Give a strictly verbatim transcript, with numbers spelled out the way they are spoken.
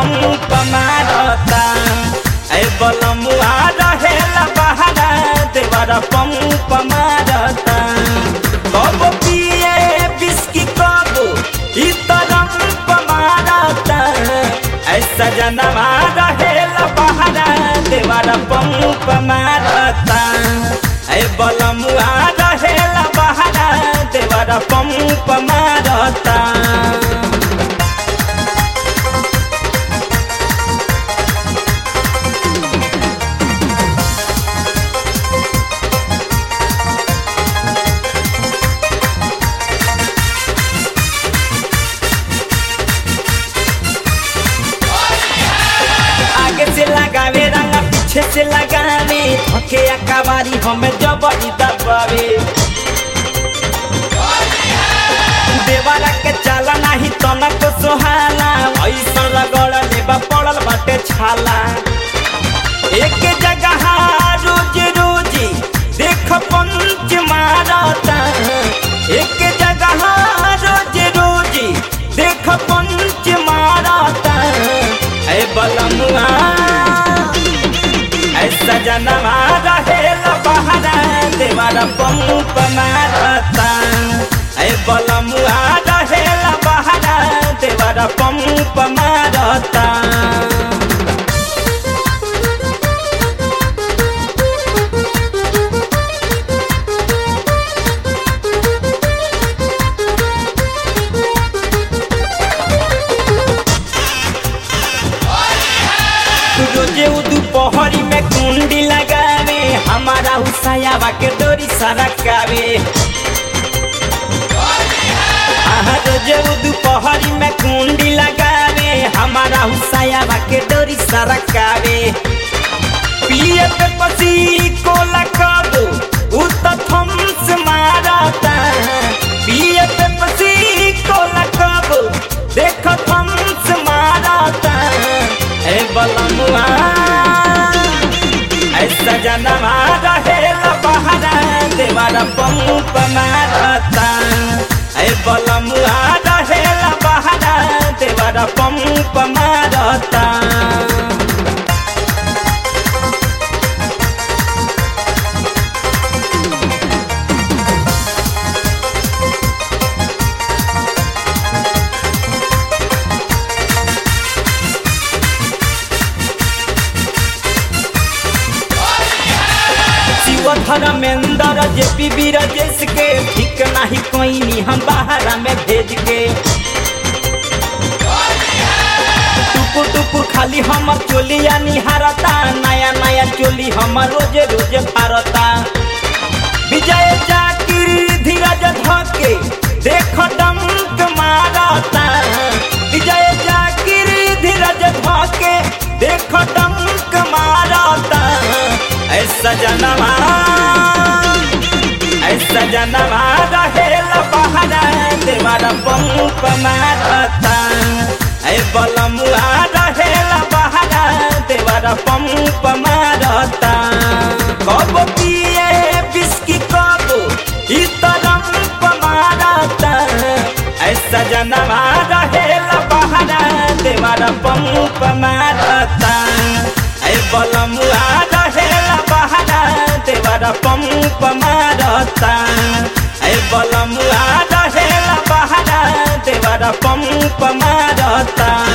Pump मारता ए बलमुआ रहेला बहारा देवरा पंप मारता कब पिए बिस्की कब इतरंप मारता ऐसा जनवा रहेला बहारा देवरा पंप मारता ए बलमुआ रहेला बहारा देवरा पंप मारता से लगावे रंगा पीछे से लगावे थके अकाबारी हमें जबरी दबावे देवारा के चाला नहीं तनको सोहाला ऐसा रगड़ लेबा पड़ल बाटे छाला एक जगह रोज रोज देख पंच मारता एक जगह रोज रोज देख पंच मारता ए बलमुआ ऐसा जनवा रहेला बहारा देवरा पंप मारता ए बलमुआ रहेला बहारा देवरा पंप मारता रोजे दोपहरी में कुंडी लगावे हमारा हुसैयावा के डोरी सरकावे रोजे दोपहरी में कुंडी लगावे हमारा हुसैयावा के डोरी सरकावे पिए पे पसी कोला कबो उत थम्स मारता पिए पे पसी कोला कबो देख थम्स मारता ए बलमुआ ऐसा जनवा रहेला बहारा देवरा पंप मारता ए बलमुआ रहेला बहारा देवरा पंप मारता धर्मेंद्र जे पी बीरजेश के ठीक नहीं कोई नहीं हम बाहर में भेज के टुकुर टुकुर खाली हम चोलिया निहारता नया नया चोली हम रोज रोज फारता विजय जाकिर धीरज धके देख डंक मारता विजय जाकिर धीरज धके देख डंक मारता ऐसा जनवा ऐसा जनवा रहेला बहारा देवरा पंप मारता ए बलमुआ रहेला बहारा देवरा पंप मारता कब पिए बिस्की कब इतरंप मारता ऐसा जनवा रहेला बहारा देवरा पंप मारता ए बलमुआ रहेला बहारा देवरा पंप मारता ए बलमुआ रहेला बहारा देवरा पंप मारता।